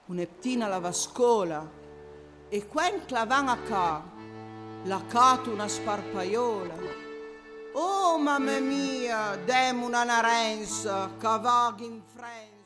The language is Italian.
un'eptina la vascola, e quen clavan a ca, la cato una sparpaiola. Oh mamma mia, dem una narenza, che vaghi in frente.